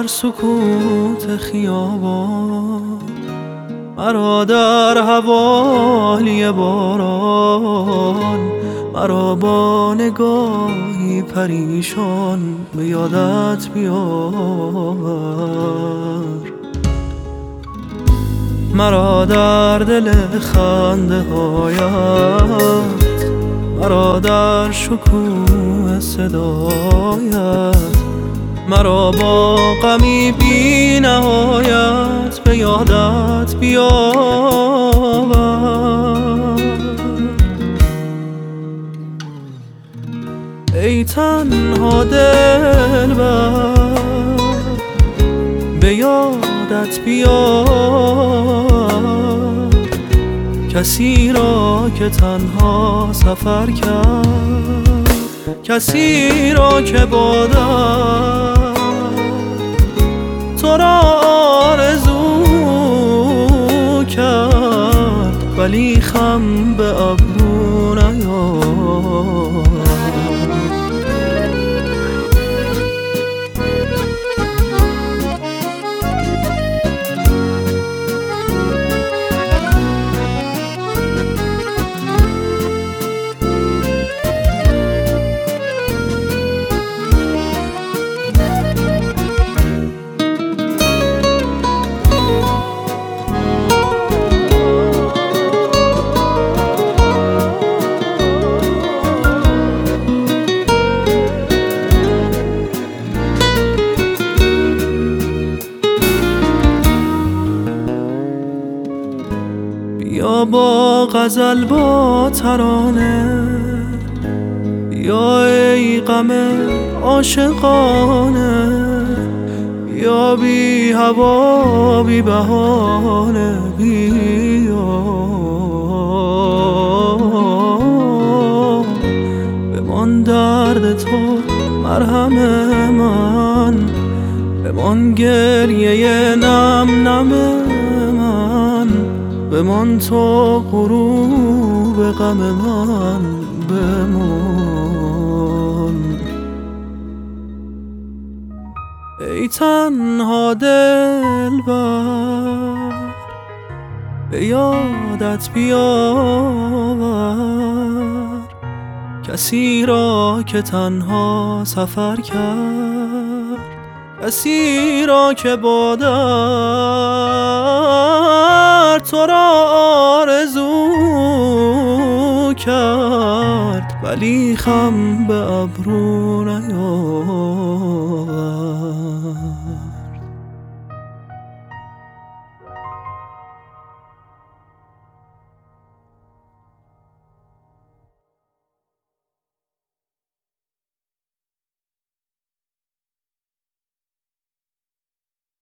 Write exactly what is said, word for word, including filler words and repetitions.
در سکوت خیابان، مرا در حوالی باران، مرا با نگاهی پریشان به یادت بیاور. مرا در دل خنده هایت، مرا در شکوه صدایت، مرا با غمی بی نهایت به یادت بیاور. ای تنها دلبر به یادت بیار، کسی را که تنها سفر کرد، کسی را که با درد تو را آرزو کرد، ولی خم به ابرو نیارد. بیا با غزل با ترانه، بیا ای غم عاشقانه، بیا بی هوا بی بهانه، بیا بمان درد تو مرهم من، بمان گریه نم نم من، بمان تو غروب غم من، بمان. ای تنها دلبر به یادت بیاور، کسی را که تنها سفر کرد، کسی را که با درد تو را آرزو کرد، ولی خم به ابرو نیاورد.